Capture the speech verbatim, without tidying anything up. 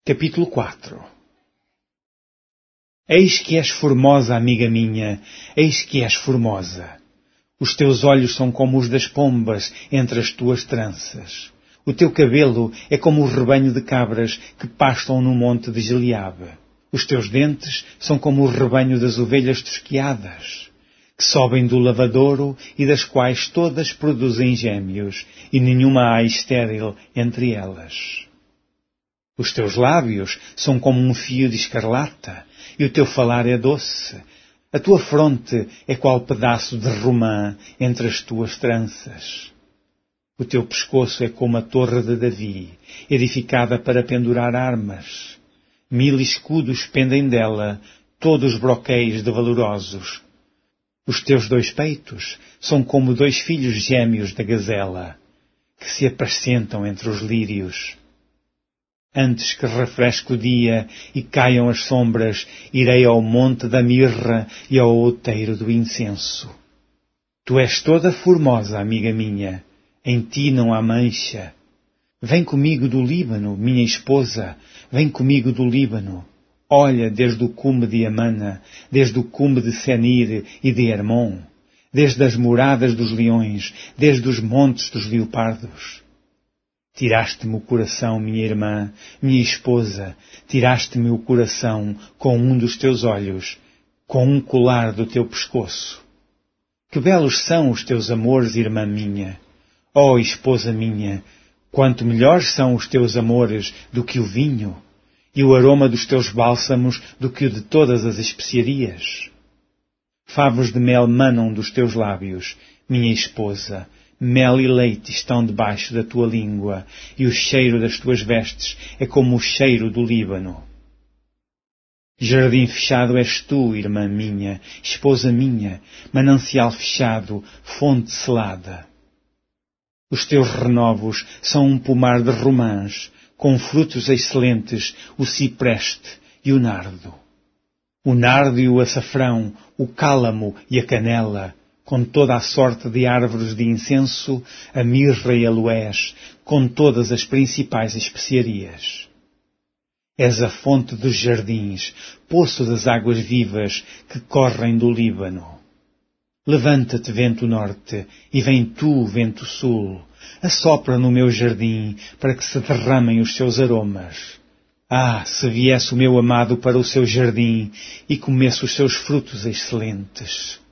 Capítulo quatro. Eis que és formosa, amiga minha, eis que és formosa. Os teus olhos são como os das pombas entre as tuas tranças. O teu cabelo é como o rebanho de cabras que pastam no monte de Gileade. Os teus dentes são como o rebanho das ovelhas tosquiadas, que sobem do lavadouro e das quais todas produzem gêmeos, e nenhuma há estéril entre elas. Os teus lábios são como um fio de escarlata, e o teu falar é doce. A tua fronte é qual pedaço de romã entre as tuas tranças. O teu pescoço é como a torre de Davi, edificada para pendurar armas. Mil escudos pendem dela, todos broquéis de valorosos. Os teus dois peitos são como dois filhos gêmeos da gazela, que se apacentam entre os lírios. Antes que refresque o dia e caiam as sombras, irei ao monte da mirra e ao outeiro do incenso. Tu és toda formosa, amiga minha, em ti não há mancha. Vem comigo do Líbano, minha esposa, vem comigo do Líbano. Olha desde o cume de Amana, desde o cume de Senir e de Hermon, desde as moradas dos leões, desde os montes dos leopardos. Tiraste-me o coração, minha irmã, minha esposa, tiraste-me o coração com um dos teus olhos, com um colar do teu pescoço. Que belos são os teus amores, irmã minha! Ó esposa minha, quanto melhores são os teus amores do que o vinho, e o aroma dos teus bálsamos do que o de todas as especiarias. Favos de mel manam dos teus lábios, minha esposa, mel e leite estão debaixo da tua língua, e o cheiro das tuas vestes é como o cheiro do Líbano. Jardim fechado és tu, irmã minha, esposa minha, manancial fechado, fonte selada. Os teus renovos são um pomar de romãs, com frutos excelentes, o cipreste e o nardo. O nardo e o açafrão, o cálamo e a canela, com toda a sorte de árvores de incenso, a mirra e a aloés, com todas as principais especiarias. És a fonte dos jardins, poço das águas vivas que correm do Líbano. Levanta-te, vento norte, e vem tu, vento sul, assopra no meu jardim, para que se derramem os seus aromas. Ah, se viesse o meu amado para o seu jardim, e comesse os seus frutos excelentes!